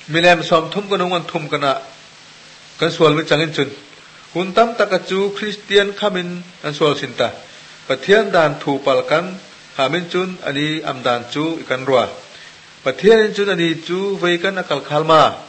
มีแรมซ้อมทุ่มกันวันทุ่มกันอะกันส่วนมิจังอินจุนหุ่นตั้มตะกัจูคริสเตียนขามินอันส่วนสินตาปะเทียนดานถูปลกันหามินจุนอันนี้อัมดานจูอีกันรัวปะเทียนจุนอันนี้จูไว้กันอักลขล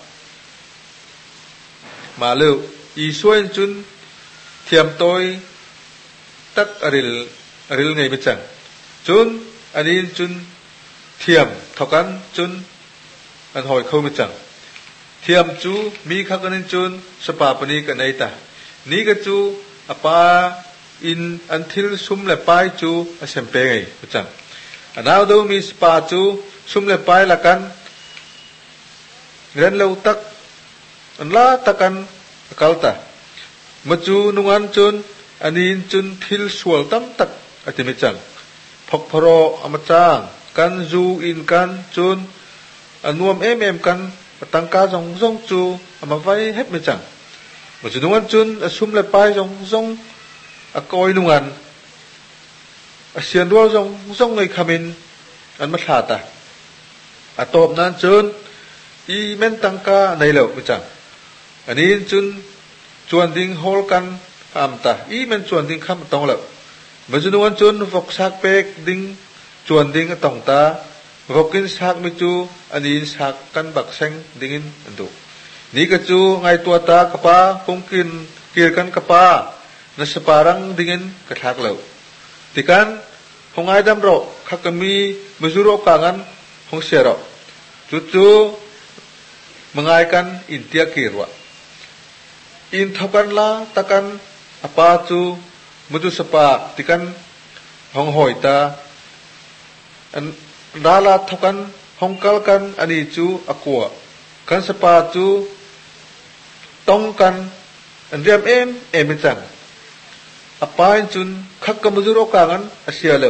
มาเร็วอีส่วนจุนเทียมโตยตักอริลไงมิจังจุนอันนี้จุนเทียมเท่ากันจุนอันหอยเข้ามิจังเทียมจูมีข้ากันจุนสปาปนีกันไอตานี่ก็จูอปาอินอันทิลซุมเลปายจูอเซมเปงไงมิจังอันนั้นดูมีสปาจูซุมเลปายละกันเรียนเลวตักอันละตักันกัลตามาจูนุ่งอันจุนอันนี้จุนทิลสวลตั้มตักอติมิจังพกพรออมจางกันจูอินกันจุนอันนวมเอ็มกันตั้งกาจงจูอามาไว้เฮ็ดมิจังมาจูนุ่งอันจุนซุมเลปายจงกอยนุ่งอันเสียนรัวจงในขมินอันมาขาตาตบนั้นจุนอีเมนตั้งกาในเหล่ามิจังอันนี้จุนจวนดิ้งโฮลกันอามตาอีเมนจวนดิ้งข้ามตองเหล่ามาจูนุ่งอันจุนฟกสักเป็กดิ้งจวนดิ้งตองตาฟกินสักมิจูอันนี้สักกันบักเซงดิ้งอันดูนี่ก็จูไงตัวตากระปาคงกินเกี่ยกันกระปานัสปารังดิ้งกระทักเหล่าติกันหงไอดำรอขักมีมิจูโรกังันหงเสียรอจู่มังไอกันอินเตียกีรวะอินทกันละตะกันอปาจูมุจุสปาติกันหงหอยตาอันดาลาทกันหงกัลกันอันนี้จูอกัวกันสปาจูต้องกันอันเรียมเอ็มจังอปาอินจุนขักกมุจุโรกังันอาเซียเลว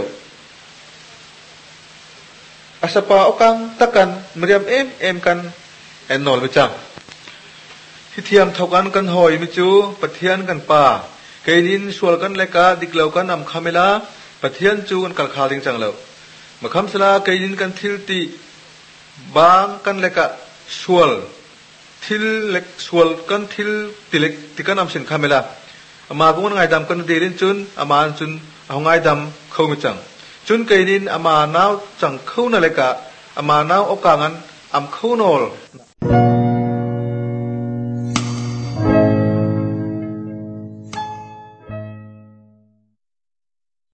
อาสปาอกังตะกันเรียมเอ็มกันเอ็นนอลมิจังที่เทียมเท่ากันหอยมิจูปะเทียนกันป่าเกยินสวลกันเลกาดิกเลวกันนำคาเมลาปะเทียนจูกันกัลคาลิงจังเลวมาคำสลาเกยินกันทิลตีบางกันเลกาสวลทิลเล็กสวลกันทิลติเล็กติกันนำสินคาเมลาอามากุมันไงดำกันเดรินจุนอามาจุนเอาไงดำเข้ามิจังจุนเกยินอามาหนาวจังเข้านั่นเลกาอามาหนาวโอกางันอัมเข้านอล